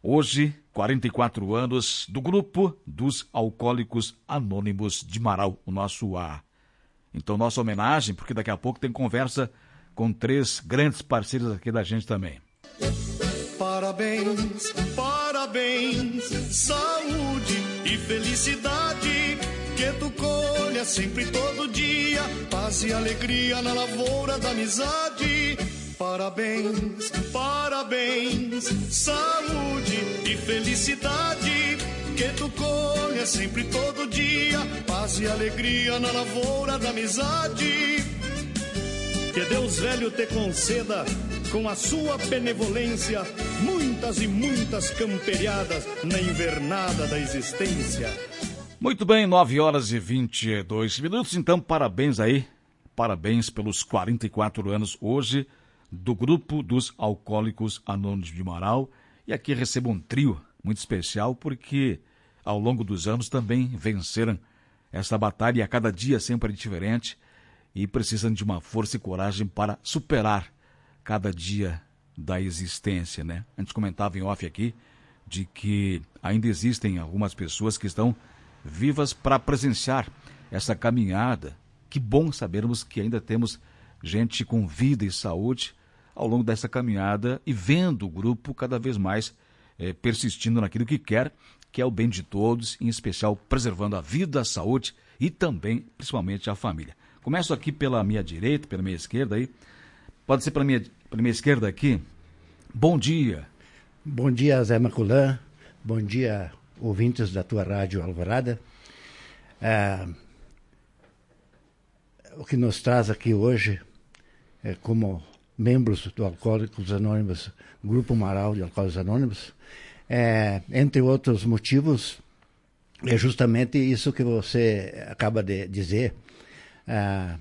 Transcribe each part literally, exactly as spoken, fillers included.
Hoje, quarenta e quatro anos do grupo dos Alcoólicos Anônimos de Marau, o nosso A. Então, nossa homenagem, porque daqui a pouco tem conversa com três grandes parceiros aqui da gente também. Parabéns, parabéns, saúde e felicidade, que tu colha sempre todo dia, paz e alegria na lavoura da amizade. Parabéns, parabéns, saúde e felicidade, que tu colha sempre todo dia, paz e alegria na lavoura da amizade. Que Deus velho te conceda, com a sua benevolência, muitas e muitas camperiadas na invernada da existência. Muito bem, nove horas e vinte e dois minutos, então parabéns aí, parabéns pelos quarenta e quatro anos hoje do grupo dos Alcoólicos Anônimos de Marau. E aqui recebo um trio muito especial, porque ao longo dos anos também venceram essa batalha e a cada dia sempre é diferente e precisam de uma força e coragem para superar cada dia da existência, né? A gente comentava em off aqui de que ainda existem algumas pessoas que estão vivas para presenciar essa caminhada. Que bom sabermos que ainda temos gente com vida e saúde ao longo dessa caminhada e vendo o grupo cada vez mais é, persistindo naquilo que quer, que é o bem de todos, em especial preservando a vida, a saúde e também, principalmente, a família. Começo aqui pela minha direita, pela minha esquerda aí. Pode ser pela minha, pela minha esquerda aqui. Bom dia. Bom dia, Zé Maculã. Bom dia, ouvintes da tua rádio Alvorada. É, o que nos traz aqui hoje, é, como membros do Alcoólicos Anônimos, Grupo Marau de Alcoólicos Anônimos, é, entre outros motivos, é justamente isso que você acaba de dizer. É,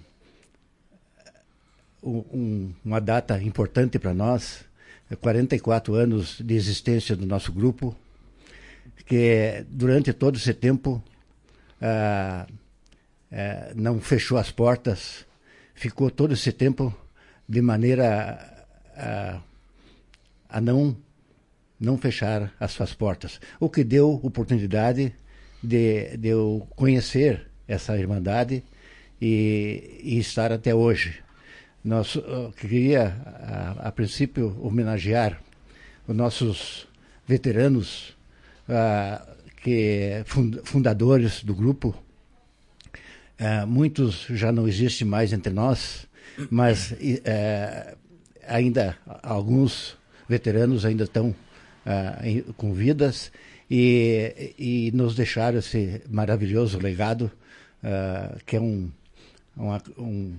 um, uma data importante para nós, é quarenta e quatro anos de existência do nosso grupo, que durante todo esse tempo ah, ah, não fechou as portas, ficou todo esse tempo de maneira a, a não, não fechar as suas portas, o que deu oportunidade de, de eu conhecer essa Irmandade e, e estar até hoje. Nós uh, queria, a, a princípio, homenagear os nossos veteranos, uh, que fund, fundadores do grupo. Uh, muitos já não existem mais entre nós, mas uh, ainda alguns veteranos ainda estão uh, em, com vidas e, e nos deixaram esse maravilhoso legado, uh, que é um, uma, um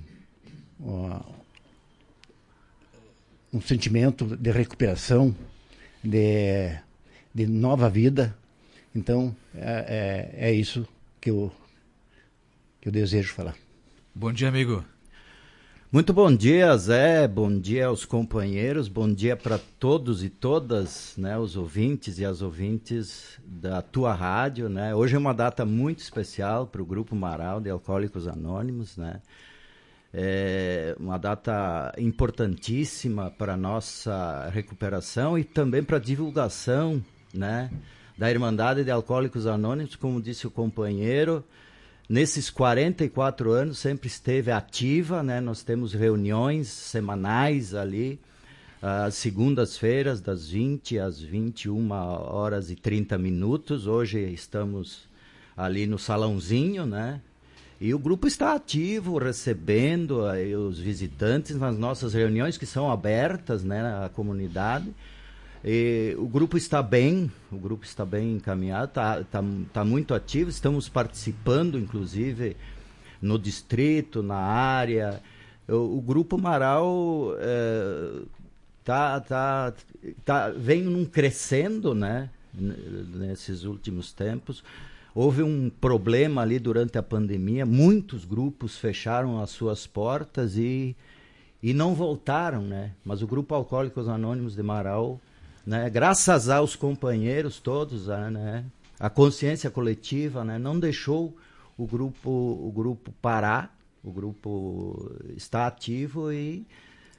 um sentimento de recuperação, de, de nova vida. Então, é, é, é isso que eu, que eu desejo falar. Bom dia, amigo. Muito bom dia, Zé. Bom dia aos companheiros. Bom dia para todos e todas, né, os ouvintes e as ouvintes da tua rádio, né? Hoje é uma data muito especial para o Grupo Marau de Alcoólicos Anônimos, né? É uma data importantíssima para a nossa recuperação e também para a divulgação, né, da Irmandade de Alcoólicos Anônimos. Como disse o companheiro, nesses quarenta e quatro anos sempre esteve ativa, né? Nós temos reuniões semanais ali, às segundas-feiras, das vinte às vinte e uma horas e trinta minutos. Hoje estamos ali no salãozinho, né? E o grupo está ativo, recebendo aí os visitantes nas nossas reuniões, que são abertas, né, à comunidade. E o grupo está bem, o grupo está bem encaminhado, está tá, tá muito ativo. Estamos participando, inclusive, no distrito, na área. O, o Grupo Marau é, tá, tá, tá, vem num crescendo, né, nesses últimos tempos. Houve um problema ali durante a pandemia, muitos grupos fecharam as suas portas e, e não voltaram, né? Mas o Grupo Alcoólicos Anônimos de Marau, né, graças aos companheiros todos, né, a consciência coletiva, né, não deixou o grupo, o grupo parar, o grupo está ativo e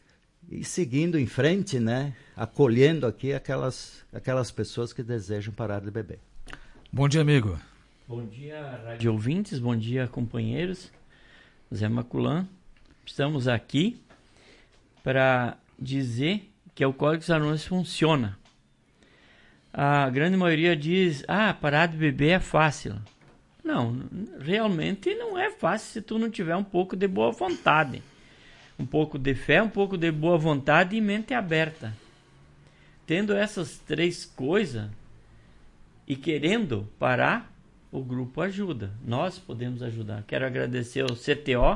e seguindo em frente, né? Acolhendo aqui aquelas, aquelas pessoas que desejam parar de beber. Bom dia, amigo. Bom dia, rádio ouvintes, bom dia, companheiros. Zé Maculan, estamos aqui para dizer que Alcoólicos Anônimos funciona. A grande maioria diz, ah, parar de beber é fácil. Não, realmente não é fácil se tu não tiver um pouco de boa vontade. Um pouco de fé, um pouco de boa vontade e mente aberta. Tendo essas três coisas e querendo parar, o grupo ajuda. Nós podemos ajudar. Quero agradecer ao C T O.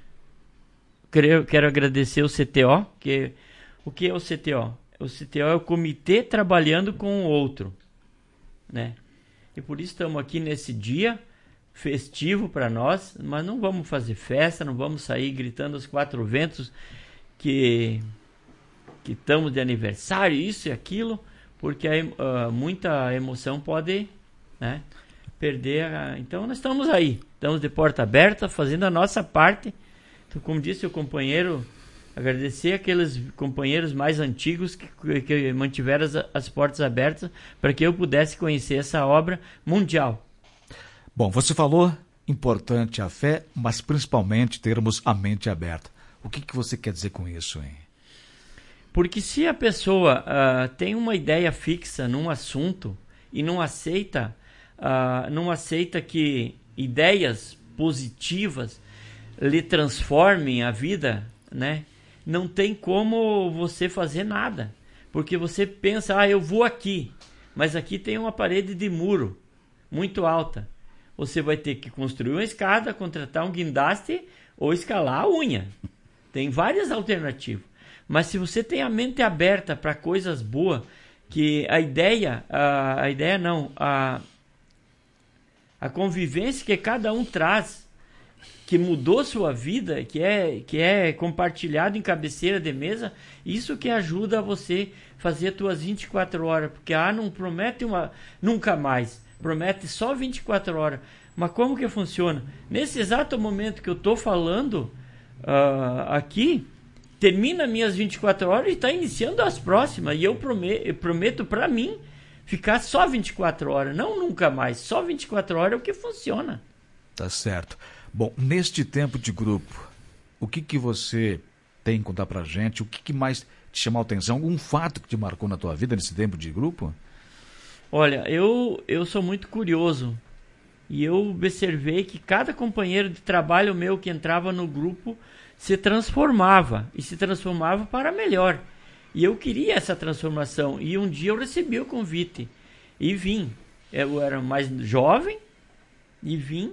Quero, quero agradecer ao C T O. Que, o que é o C T O? O C T O é o comitê trabalhando com o outro, né? E por isso estamos aqui nesse dia festivo para nós, mas não vamos fazer festa, não vamos sair gritando aos quatro ventos que que estamos de aniversário, isso e aquilo, porque a, uh, muita emoção pode, né, perder. A... Então nós estamos aí, estamos de porta aberta, fazendo a nossa parte. Então, como disse o companheiro, agradecer aqueles companheiros mais antigos que, que mantiveram as, as portas abertas para que eu pudesse conhecer essa obra mundial. Bom, você falou importante a fé, mas principalmente termos a mente aberta. O que, que você quer dizer com isso, hein? Porque se a pessoa uh, tem uma ideia fixa num assunto e não aceita, uh, não aceita que ideias positivas lhe transformem a vida, né? Não tem como você fazer nada. Porque você pensa, ah, eu vou aqui, mas aqui tem uma parede de muro muito alta. Você vai ter que construir uma escada, contratar um guindaste ou escalar a unha. Tem várias alternativas. Mas se você tem a mente aberta para coisas boas, que a ideia, a, a ideia não, a, a convivência que cada um traz, que mudou sua vida, que é, que é compartilhado em cabeceira de mesa, isso que ajuda você fazer as tuas vinte e quatro horas. Porque ah, não promete uma, nunca mais. Promete só vinte e quatro horas. Mas como que funciona? Nesse exato momento que eu estou falando uh, aqui, termina minhas vinte e quatro horas e está iniciando as próximas. E eu prometo, eu prometo para mim ficar só vinte e quatro horas. Não nunca mais. Só vinte e quatro horas é o que funciona. Tá certo. Bom, neste tempo de grupo, o que, que você tem que contar pra gente? O que, que mais te chamou a atenção? Algum fato que te marcou na tua vida nesse tempo de grupo? Olha, eu, eu sou muito curioso e eu observei que cada companheiro de trabalho meu que entrava no grupo se transformava e se transformava para melhor. E eu queria essa transformação e um dia eu recebi o convite e vim. Eu era mais jovem e vim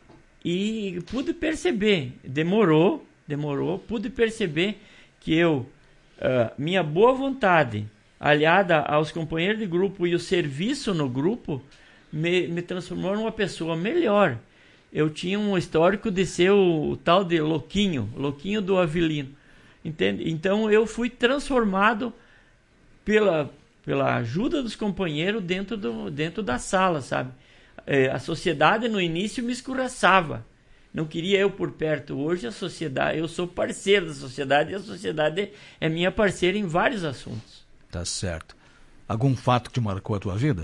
e pude perceber, demorou, demorou, pude perceber que eu, uh, minha boa vontade, aliada aos companheiros de grupo e o serviço no grupo, me, me transformou numa pessoa melhor. Eu tinha um histórico de ser o, o tal de louquinho, louquinho do Avelino. Entende? Então eu fui transformado pela, pela ajuda dos companheiros dentro, do, dentro da sala, sabe? É, a sociedade no início me escorraçava. Não queria eu por perto. Hoje a sociedade, eu sou parceiro da sociedade e a sociedade é minha parceira em vários assuntos. Tá certo. Algum fato que marcou a tua vida?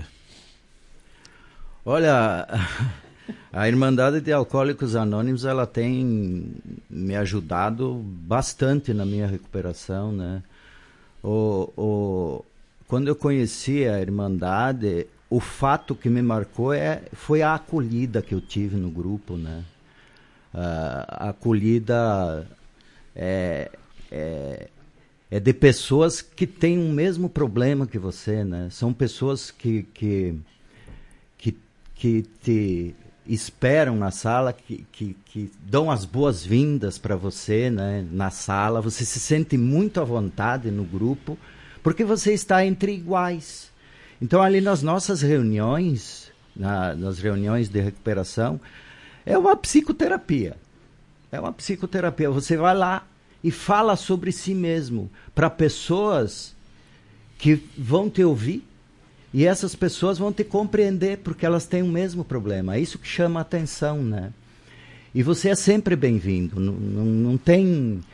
Olha, a Irmandade de Alcoólicos Anônimos, ela tem me ajudado bastante na minha recuperação, né? O, o, quando eu conheci a Irmandade, o fato que me marcou é, foi a acolhida que eu tive no grupo, né? A acolhida é... é É de pessoas que têm o mesmo problema que você, né? São pessoas que, que, que, que te esperam na sala, que, que, que dão as boas-vindas para você, né? Na sala. Você se sente muito à vontade no grupo, porque você está entre iguais. Então, ali nas nossas reuniões, na, nas reuniões de recuperação, é uma psicoterapia. É uma psicoterapia. Você vai lá e fala sobre si mesmo para pessoas que vão te ouvir e essas pessoas vão te compreender porque elas têm o mesmo problema. É isso que chama a atenção, né? E você é sempre bem-vindo. Não, não, não tem...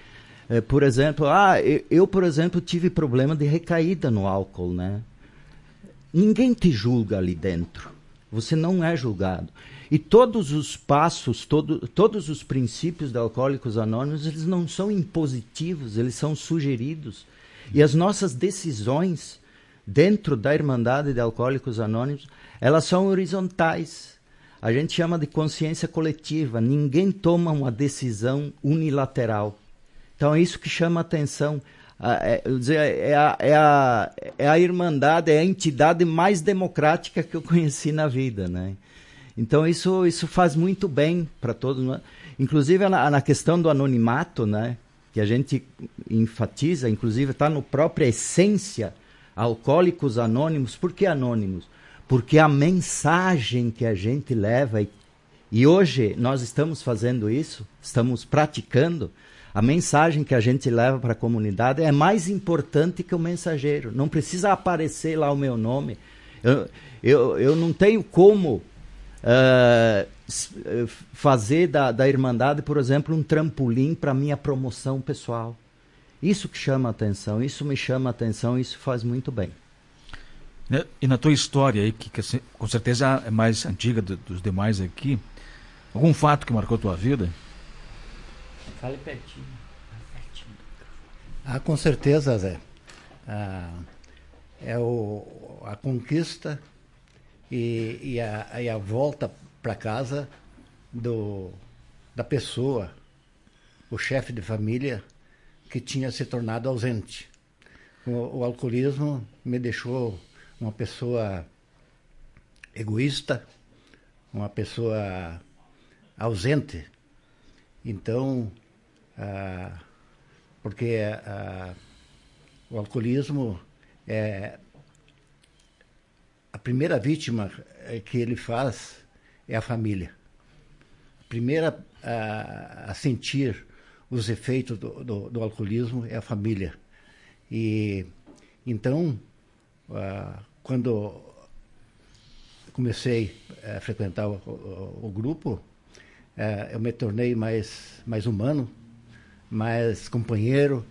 É, por exemplo, ah, eu, eu, por exemplo, tive problema de recaída no álcool, né? Ninguém te julga ali dentro. Você não é julgado. E todos os passos, todo, todos os princípios de Alcoólicos Anônimos, eles não são impositivos, eles são sugeridos. E as nossas decisões dentro da Irmandade de Alcoólicos Anônimos, elas são horizontais. A gente chama de consciência coletiva. Ninguém toma uma decisão unilateral. Então é isso que chama a atenção. É, é, a, é, a, é a Irmandade, é a entidade mais democrática que eu conheci na vida, né? Então isso, isso faz muito bem para todos. Né? Inclusive na, na questão do anonimato, né? Que a gente enfatiza, inclusive está no própria essência, Alcoólicos Anônimos. Por que anônimos? Porque a mensagem que a gente leva, e, e hoje nós estamos fazendo isso, estamos praticando, a mensagem que a gente leva para a comunidade é mais importante que o mensageiro. Não precisa aparecer lá o meu nome. Eu, eu, eu não tenho como uh, fazer da, da Irmandade, por exemplo, um trampolim para a minha promoção pessoal. Isso que chama a atenção, isso me chama a atenção, isso faz muito bem. E na tua história aí, que, que com certeza é mais antiga do, dos demais aqui, algum fato que marcou a tua vida? Fale pertinho. pertinho. Ah, com certeza, Zé. Ah, é o, a conquista e, e, a, e a volta para casa do, da pessoa, o chefe de família que tinha se tornado ausente. O, o alcoolismo me deixou uma pessoa egoísta, uma pessoa ausente. Então, ah, porque ah, o alcoolismo é a primeira vítima que ele faz é a família. A primeira a, a sentir os efeitos do, do, do alcoolismo é a família. E então, ah, quando comecei a frequentar o, o, o grupo, é, eu me tornei mais, mais humano, mais companheiro.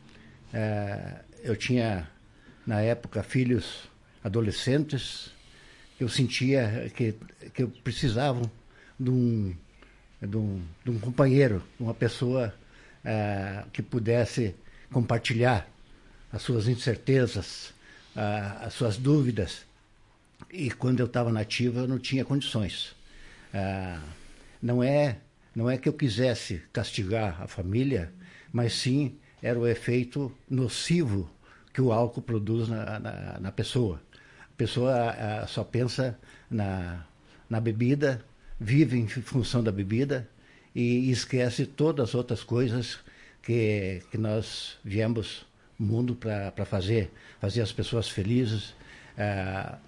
É, eu tinha, na época, filhos adolescentes. Eu sentia que, que eu precisava de um, de um, de um companheiro, uma pessoa é, que pudesse compartilhar as suas incertezas, a, as suas dúvidas. E quando eu estava nativa, eu não tinha condições. É, Não é, não é que eu quisesse castigar a família, mas sim era o efeito nocivo que o álcool produz na, na, na pessoa. A pessoa a, só pensa na, na bebida, vive em função da bebida e esquece todas as outras coisas que, que nós viemos ao mundo para fazer. Fazer as pessoas felizes, ah,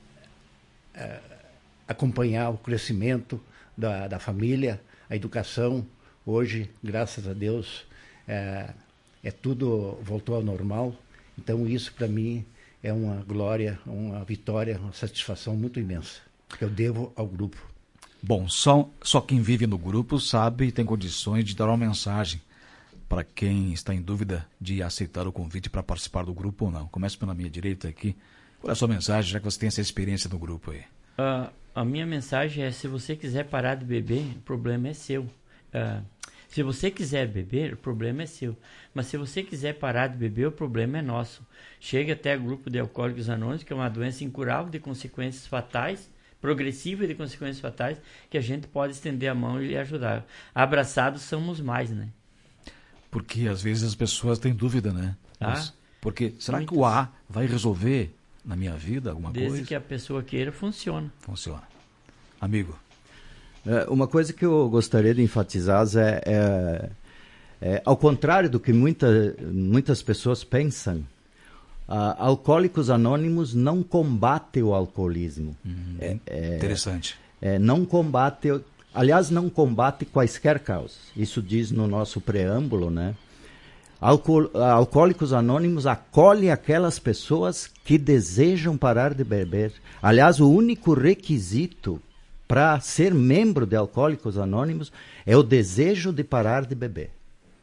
ah, acompanhar o crescimento Da, da família, a educação. Hoje, graças a Deus, é, é tudo voltou ao normal. Então isso para mim é uma glória, uma vitória, uma satisfação muito imensa que eu devo ao grupo. Bom, só, só quem vive no grupo sabe e tem condições de dar uma mensagem para quem está em dúvida de aceitar o convite para participar do grupo ou não. Começo pela minha direita aqui. Qual é a sua mensagem, já que você tem essa experiência no grupo aí? Uh, a minha mensagem é: se você quiser parar de beber, o problema é seu. Uh, se você quiser beber, o problema é seu. Mas se você quiser parar de beber, o problema é nosso. Chegue até o grupo de Alcoólicos Anônimos, que é uma doença incurável de consequências fatais, progressiva de consequências fatais, que a gente pode estender a mão e ajudar. Abraçados somos mais, né? Porque às vezes as pessoas têm dúvida, né? Ah, Mas, porque será muitas. que o A vai resolver na minha vida alguma Desde coisa? que a pessoa queira, funciona. Funciona. Amigo. É, uma coisa que eu gostaria de enfatizar é, é, é ao contrário do que muita, muitas pessoas pensam, uh, Alcoólicos Anônimos não combate o alcoolismo. Hum, é, é, interessante. É, não combate, aliás, não combate quaisquer causas. Isso diz no nosso preâmbulo, né? Alco Alcoólicos Anônimos acolhe aquelas pessoas que desejam parar de beber. Aliás, o único requisito para ser membro de Alcoólicos Anônimos é o desejo de parar de beber.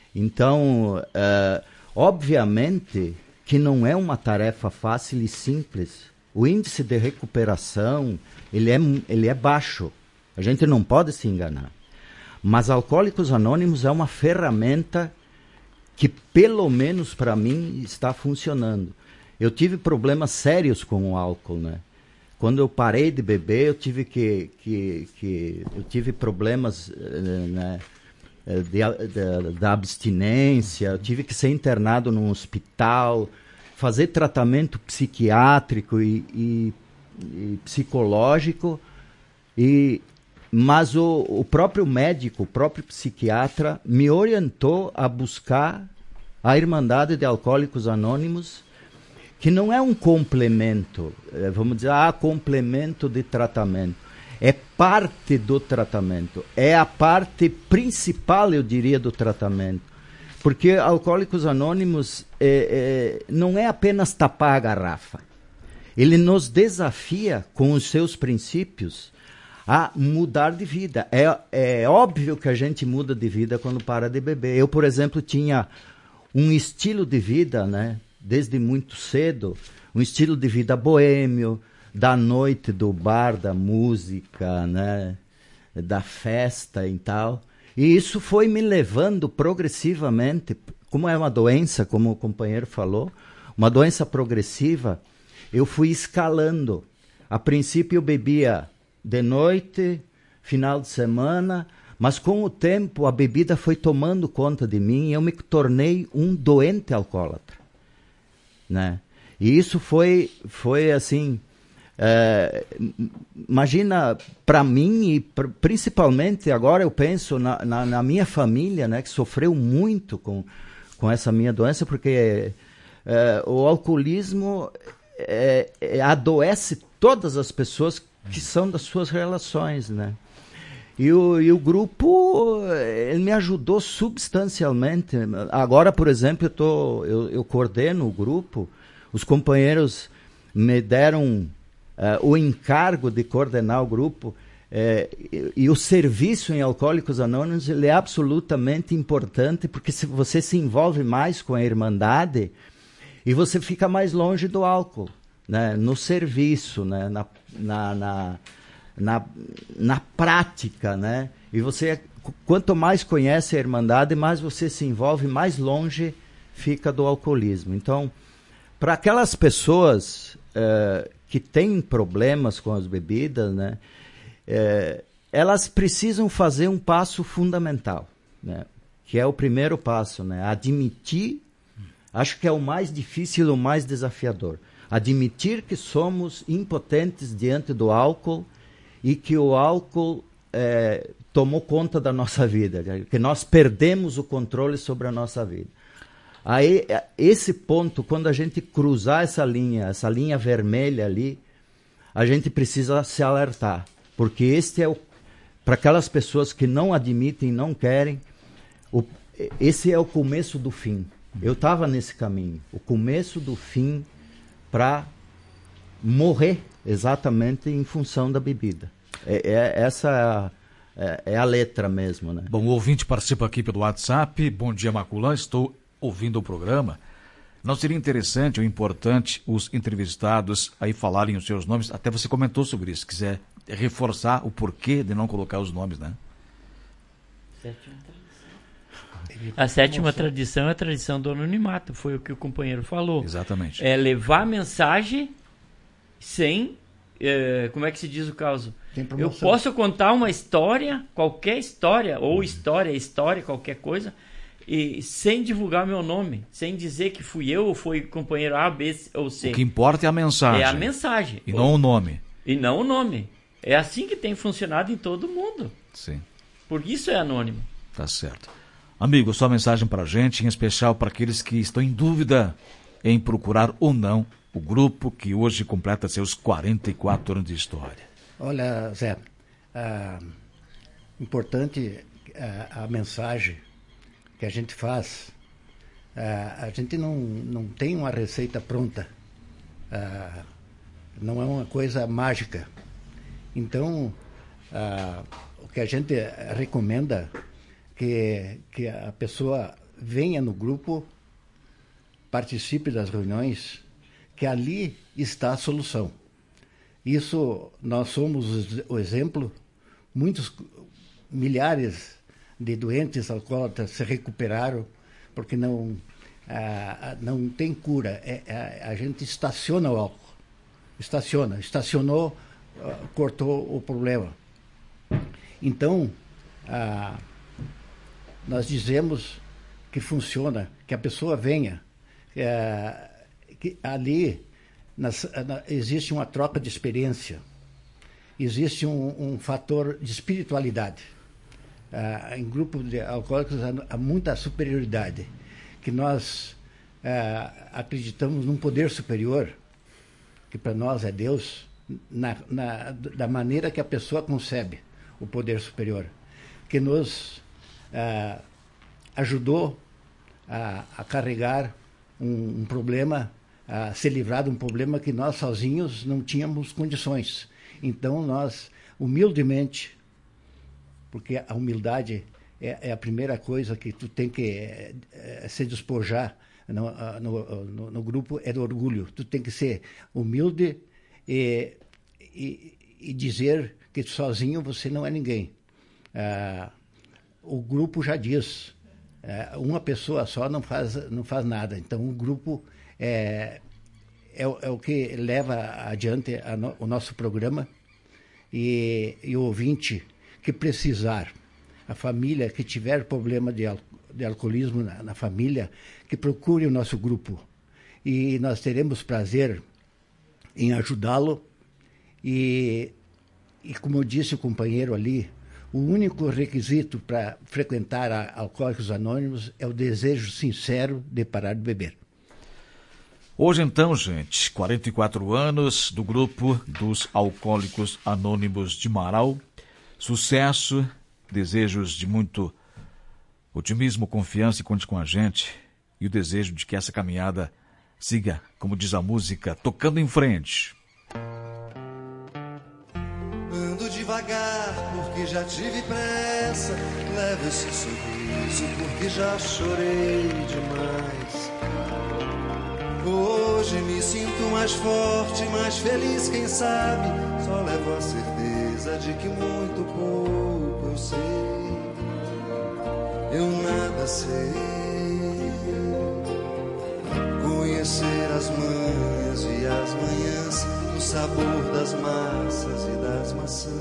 Então, uh, obviamente que não é uma tarefa fácil e simples. O índice de recuperação, ele é, ele é baixo. A gente não pode se enganar. Mas Alcoólicos Anônimos é uma ferramenta que, pelo menos para mim, está funcionando. Eu tive problemas sérios com o álcool, né? Quando eu parei de beber, eu tive que, que, que eu tive problemas, né, da abstinência, eu tive que ser internado num hospital, fazer tratamento psiquiátrico e, e, e psicológico, e, mas o, o próprio médico, o próprio psiquiatra, me orientou a buscar a Irmandade de Alcoólicos Anônimos, que não é um complemento, vamos dizer, ah, complemento de tratamento. É parte do tratamento, é a parte principal, eu diria, do tratamento. Porque Alcoólicos Anônimos é, é, não é apenas tapar a garrafa. Ele nos desafia, com os seus princípios, a mudar de vida. É, é óbvio que a gente muda de vida quando para de beber. Eu, por exemplo, tinha um estilo de vida, né, desde muito cedo, um estilo de vida boêmio, da noite, do bar, da música, né, da festa e tal. E isso foi me levando progressivamente, como é uma doença, como o companheiro falou, uma doença progressiva, eu fui escalando. A princípio eu bebia de noite, final de semana, mas com o tempo a bebida foi tomando conta de mim e eu me tornei um doente alcoólatra, né? E isso foi, foi assim, é, imagina, para mim e pr- principalmente agora eu penso na, na, na minha família, né, que sofreu muito com, com essa minha doença, porque é, o alcoolismo é, é, adoece todas as pessoas que são das suas relações, né? E o, e o grupo, ele me ajudou substancialmente. Agora, por exemplo, eu, tô, eu, eu coordeno o grupo, os companheiros me deram uh, o encargo de coordenar o grupo, é, e, e o serviço em Alcoólicos Anônimos ele é absolutamente importante, porque se você se envolve mais com a Irmandade e você fica mais longe do álcool, né? No serviço, né? na, na, na Na, na prática, né? E você, quanto mais conhece a Irmandade, mais você se envolve, mais longe fica do alcoolismo. Então, para aquelas pessoas eh, que têm problemas com as bebidas, né? Eh, elas precisam fazer um passo fundamental, né? Que é o primeiro passo, né? Admitir, acho que é o mais difícil e o mais desafiador. Admitir que somos impotentes diante do álcool e que o álcool é, tomou conta da nossa vida, que nós perdemos o controle sobre a nossa vida. Aí, esse ponto, quando a gente cruzar essa linha, essa linha vermelha ali, a gente precisa se alertar, porque este é o, para aquelas pessoas que não admitem, não querem, o, esse é o começo do fim. Eu estava nesse caminho, o começo do fim para morrer exatamente em função da bebida. É, é, essa é, é a letra mesmo, né? Bom, o ouvinte participa aqui pelo WhatsApp. Bom dia, Maculã, estou ouvindo o programa. Não seria interessante ou importante os entrevistados aí falarem os seus nomes? Até você comentou sobre isso, se quiser reforçar o porquê de não colocar os nomes, né? Sétima tradição. A sétima tradição é a tradição do anonimato, foi o que o companheiro falou. Exatamente. É levar a mensagem sem, é, como é que se diz o caso? Eu posso contar uma história, qualquer história, ou história, história, qualquer coisa, e sem divulgar meu nome, sem dizer que fui eu ou foi companheiro A, B ou C. O que importa é a mensagem. É a mensagem. E não o nome. E não o nome. É assim que tem funcionado em todo mundo. Sim. Por isso é anônimo. Tá certo. Amigo, sua mensagem para a gente, em especial para aqueles que estão em dúvida em procurar ou não o grupo que hoje completa seus quarenta e quatro anos de história. Olha, Zé, ah, importante ah, a mensagem que a gente faz. Ah, a gente não, não tem uma receita pronta, ah, não é uma coisa mágica. Então, ah, o que a gente recomenda que, que a pessoa venha no grupo, participe das reuniões, que ali está a solução. Isso, nós somos o exemplo, muitos milhares de doentes alcoólatras se recuperaram, porque não, ah, não tem cura. É, é, a gente estaciona o álcool. Estaciona. Estacionou, ah, cortou o problema. Então, ah, nós dizemos que funciona, que a pessoa venha, é, que ali nas, na, existe uma troca de experiência, existe um, um fator de espiritualidade. Ah, em grupo de alcoólicos há muita superioridade, que nós ah, acreditamos num poder superior, que para nós é Deus, na, na, da maneira que a pessoa concebe o poder superior, que nos ah, ajudou a, a carregar um, um problema, a se livrar de um problema que nós sozinhos não tínhamos condições. Então nós, humildemente, porque a humildade é, é a primeira coisa que tu tem que é, é, se despojar no, no, no, no grupo, é do orgulho. Tu tem que ser humilde e, e, e dizer que sozinho você não é ninguém. Ah, o grupo já diz, ah, uma pessoa só não faz, não faz nada. Então o grupo é, é, é o que leva adiante a no, o nosso programa, e, e o ouvinte que precisar, a família que tiver problema de, al de alcoolismo na, na família, que procure o nosso grupo. E nós teremos prazer em ajudá-lo. E, e como disse o companheiro ali, o único requisito para frequentar a Alcoólicos Anônimos é o desejo sincero de parar de beber. Hoje então, gente, quarenta e quatro anos do grupo dos Alcoólicos Anônimos de Marau. Sucesso, desejos de muito otimismo, confiança, e conte com a gente. E o desejo de que essa caminhada siga, como diz a música, tocando em frente. Ando devagar porque já tive pressa, levo esse sorriso porque já chorei demais. Hoje me sinto mais forte, mais feliz, quem sabe, só levo a certeza de que muito pouco eu sei. Eu nada sei. Conhecer as manhas e as manhãs, o sabor das massas e das maçãs.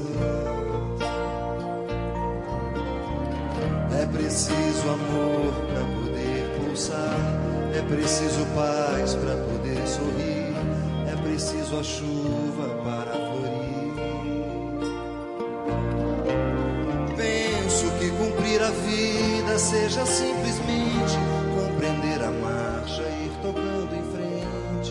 É preciso amor para poder pulsar, é preciso paz para poder sorrir, é preciso a chuva para florir. Penso que cumprir a vida seja simplesmente compreender a marcha e ir tocando em frente.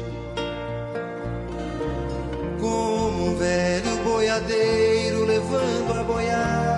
Como um velho boiadeiro levando a boiada,